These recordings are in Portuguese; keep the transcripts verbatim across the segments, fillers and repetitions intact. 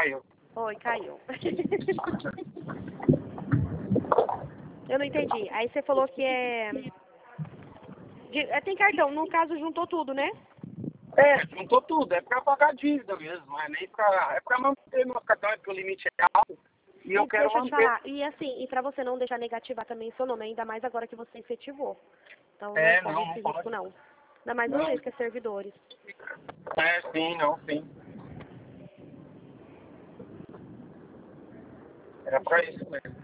caiu. Oi, caiu. Eu não entendi. Aí você falou que é... de- é... Tem cartão, no caso juntou tudo, né? É, juntou tudo, é pra pagar a dívida mesmo, não é nem pra... É pra manter meu cartão, é porque o limite é alto. E eu E quero deixa eu te manter. falar, e assim, e pra você não deixar negativar também seu nome, ainda mais agora que você efetivou. Então não É, corre não, esse não risco pode. não. Ainda mais Não. vocês que é servidores. É, sim, não, sim. Era Deixa pra eu ver. isso mesmo.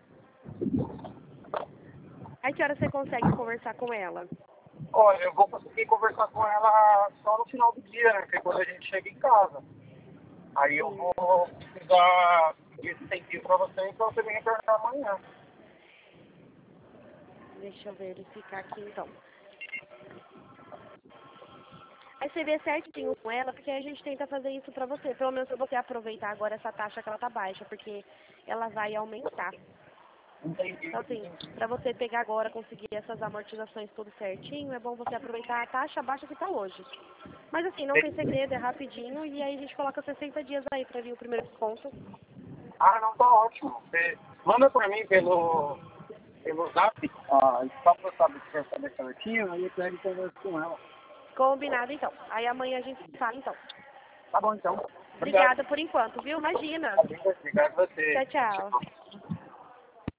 Aí que hora você consegue conversar com ela? Olha, eu vou conseguir conversar com ela só no final do dia, né? Que é quando a gente chega em casa. Aí eu Sim. vou precisar desse tempinho pra você, pra você me retornar amanhã. Deixa eu verificar aqui então. Aí você vê certinho com ela, porque a gente tenta fazer isso pra você. Pelo menos pra você aproveitar agora essa taxa que ela tá baixa, porque ela vai aumentar. Entendi. Então assim, pra você pegar agora, conseguir essas amortizações tudo certinho, é bom você aproveitar a taxa baixa que tá hoje. Mas assim, não tem segredo, é rapidinho, e aí a gente coloca sessenta dias aí pra vir o primeiro desconto. Ah, não, tá ótimo. Você manda pra mim pelo, pelo zap, ah, só pra eu saber se eu saber certinho, aí eu pego e converso com ela. Combinado então. Aí amanhã a gente fala então. Tá bom, então. Obrigado. Obrigada por enquanto, viu? Imagina. Obrigado a você. Tchau, tchau. Tchau.